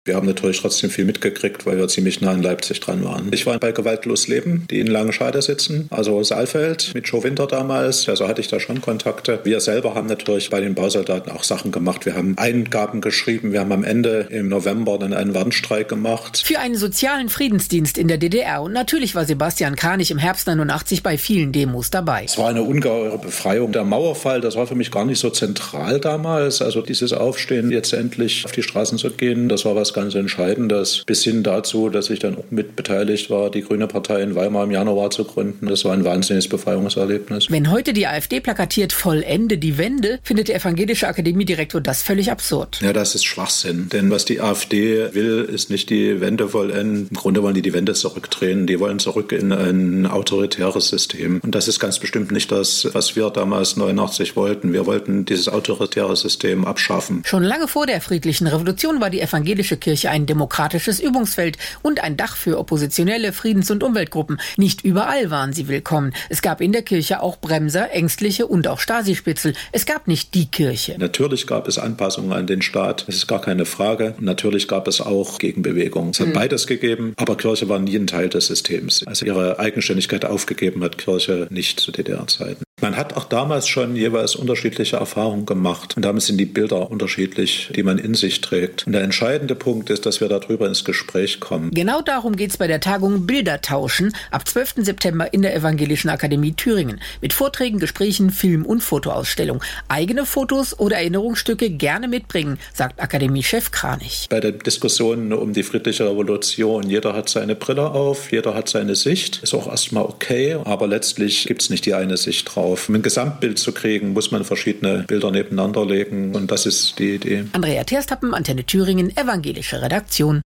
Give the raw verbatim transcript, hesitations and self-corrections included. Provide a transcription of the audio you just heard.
Wir haben natürlich trotzdem viel mitgekriegt, weil wir ziemlich nah an Leipzig dran waren. Ich war bei Gewaltlos Leben, die in Langenscheide sitzen, also Saalfeld mit Joe Winter damals. Also hatte ich da schon Kontakte. Wir selber haben natürlich bei den Bausoldaten auch Sachen gemacht. Wir haben Eingaben geschrieben. Wir haben am Ende im November dann einen Warnstreik gemacht. Für einen sozialen Friedensdienst in der D D R. Und natürlich war Sebastian Kranich im Herbst neunundachtzig bei vielen Demos dabei. Es war eine ungeheure Befreiung. Der Mauerfall, das war für mich gar nicht so zentral damals. Also dieses Aufstehen, jetzt endlich auf die Straßen zu gehen, das war was ganz Entscheidendes, bis hin dazu, dass ich dann auch mit beteiligt war, die Grüne Partei in Weimar im Januar zu gründen. Das war ein wahnsinniges Befreiungserlebnis. Wenn heute die AfD plakatiert, vollende die Wende, findet der Evangelische Akademiedirektor das völlig absurd. Ja, das ist Schwachsinn. Denn was die AfD will, ist nicht die Wende vollenden. Im Grunde wollen die die Wende zurückdrehen. Die wollen zurück in ein autoritäres System. Und das ist ganz bestimmt nicht das, was wir damals neunundachtzig wollten. Wir wollten dieses autoritäre System abschaffen. Schon lange vor der friedlichen Revolution war die evangelische Kirche ein demokratisches Übungsfeld und ein Dach für oppositionelle Friedens- und Umweltgruppen. Nicht überall waren sie willkommen. Es gab in der Kirche auch Bremser, Ängstliche und auch Stasi-Spitzel. Es gab nicht die Kirche. Natürlich gab es Anpassungen an den Staat. Das ist gar keine Frage. Und natürlich gab es auch Gegenbewegungen. Es hat hm. beides gegeben, aber Kirche war nie ein Teil des Systems. Also ihre Eigenständigkeit aufgegeben hat Kirche nicht zu D D R-Zeiten. Man hat auch damals schon jeweils unterschiedliche Erfahrungen gemacht. Und damit sind die Bilder unterschiedlich, die man in sich trägt. Und der entscheidende Punkt ist, dass wir darüber ins Gespräch kommen. Genau darum geht es bei der Tagung Bilder tauschen ab zwölften September in der Evangelischen Akademie Thüringen. Mit Vorträgen, Gesprächen, Film- und Fotoausstellung. Eigene Fotos oder Erinnerungsstücke gerne mitbringen, sagt Akademiechef Kranich. Bei der Diskussion um die friedliche Revolution, jeder hat seine Brille auf, jeder hat seine Sicht. Ist auch erstmal okay, aber letztlich gibt es nicht die eine Sicht drauf. Um ein Gesamtbild zu kriegen, muss man verschiedene Bilder nebeneinander legen und das ist die Idee. Andrea Terstappen, Antenne Thüringen, evangelische Redaktion.